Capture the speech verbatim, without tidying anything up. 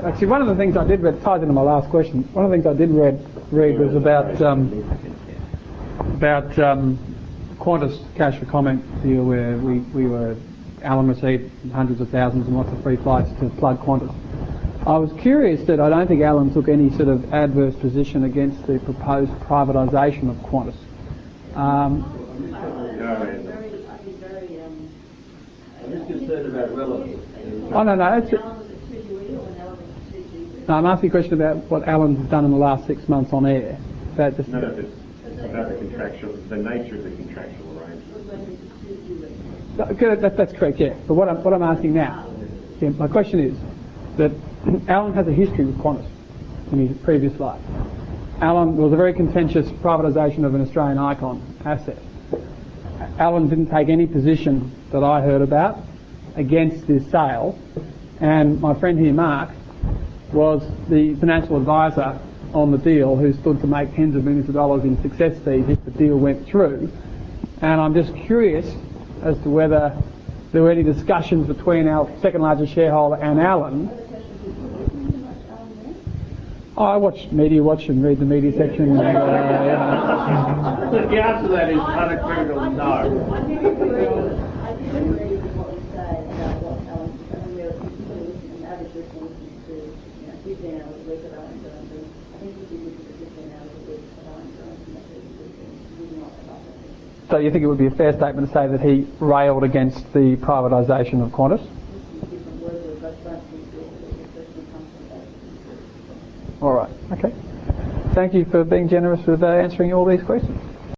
Actually, one of the things I did read, ties into my last question, one of the things I did read, read was about um, about um, Qantas cash for comment deal where we, we were, Alan received hundreds of thousands and lots of free flights to plug Qantas. I was curious that I don't think Alan took any sort of adverse position against the proposed privatisation of Qantas. Um, I'm just concerned about relevance. Oh, no, no. It's, no, I'm asking a question about what Alan's done in the last six months on air. About just no, no, it's about the contractual, the nature of the contractual arrangement. Okay, that, that's correct, yeah. But what I'm, what I'm asking now, yeah, my question is that Alan has a history with Qantas in his previous life. Alan was a very contentious privatisation of an Australian icon asset. Alan didn't take any position that I heard about against this sale, and my friend here, Mark, was the financial advisor on the deal who stood to make tens of millions of dollars in success fees if the deal went through. And I'm just curious as to whether there were any discussions between our second largest shareholder and Alan. Oh, I watch Media Watch and read the media section. And, uh, yeah. The answer to that is unequivocal no. I do agree with what you say about what Alan, I mean, we're listening, an average listener listens to, you know, fifteen hours a week of Alan Jones, and I think if you listen to fifteen hours a week of Alan Jones, and that's really not about that. So you think it would be a fair statement to say that he railed against the privatisation of Qantas? Different words, but I don't think the question comes from that. All right, okay. Thank you for being generous with uh, answering all these questions.